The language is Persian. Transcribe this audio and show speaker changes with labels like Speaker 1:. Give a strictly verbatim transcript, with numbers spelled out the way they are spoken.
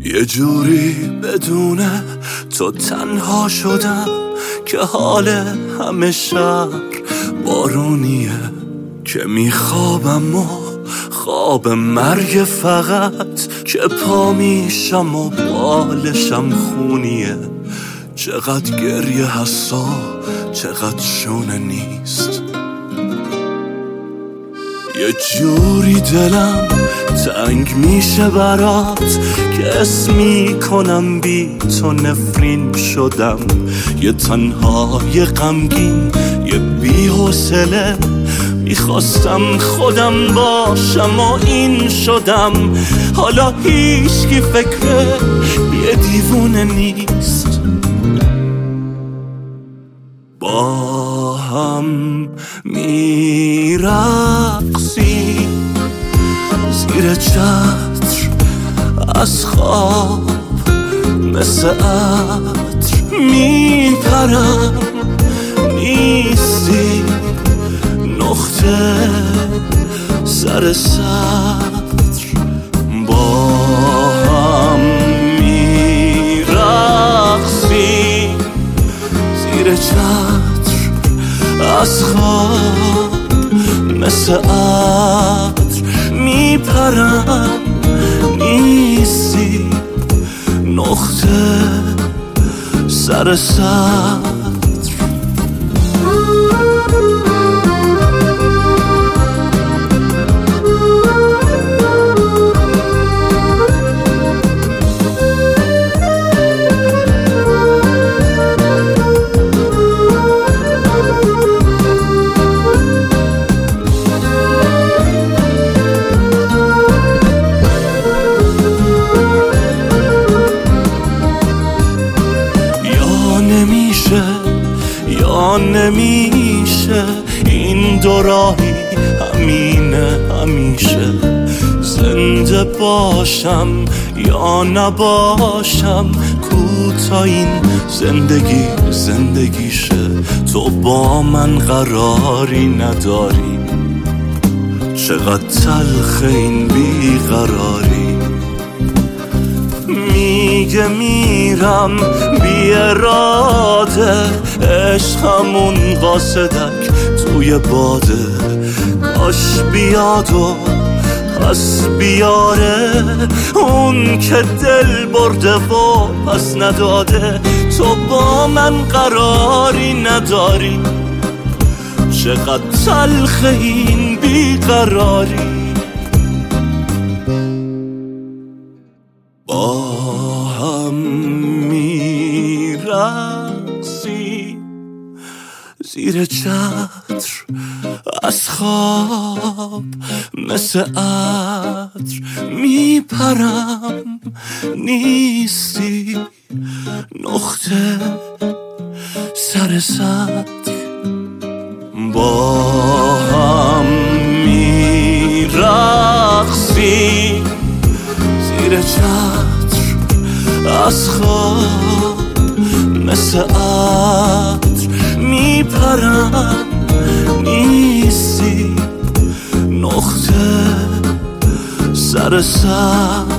Speaker 1: یه جوری بدون تو تنها شدم که حال همه شهر بارونیه، که میخوابم و خواب مرگ فقط، که پا میشم و بالشم خونیه. چقدر گریه هستا چقدر شونه نیست، یه جوری دلم تنگ میشه برات که اسم میکنم بی تو نفرین شدم. یه تنها یه غمگین یه بی حوصله، میخواستم خودم باشم و این شدم. حالا هیچکی فکر یه دیوونه نیست. با هم میرقصی زیر چتر از خواب، مثل عطر میپرم نیستی نقطه سر سطر. با هم میرقصی زیر چتر از خواب، مثل عطر میپرم نیستی نقطه سر سطر. یا نمیشه این دو راهی همینه همیشه، زنده باشم یا نباشم، کوتا این زندگی زندگیشه. تو با من قراری نداری، چقدر تلخ این بیقراری. میگه میرم بی اراده، عشقمون قاصدک توی باده. کاش بیاد و پس بیاره اون که دل برده و پس نداده. تو با من قراری نداری، چقدر تلخ این بیقراری. با هم میرقصی زیر چتر از خواب، مثل عطر میپرم نیستی نقطه سر سطر. با هم میرقصی زیر چتر از خواب، مثل عطر میپرم نیستی نقطه سر سطر.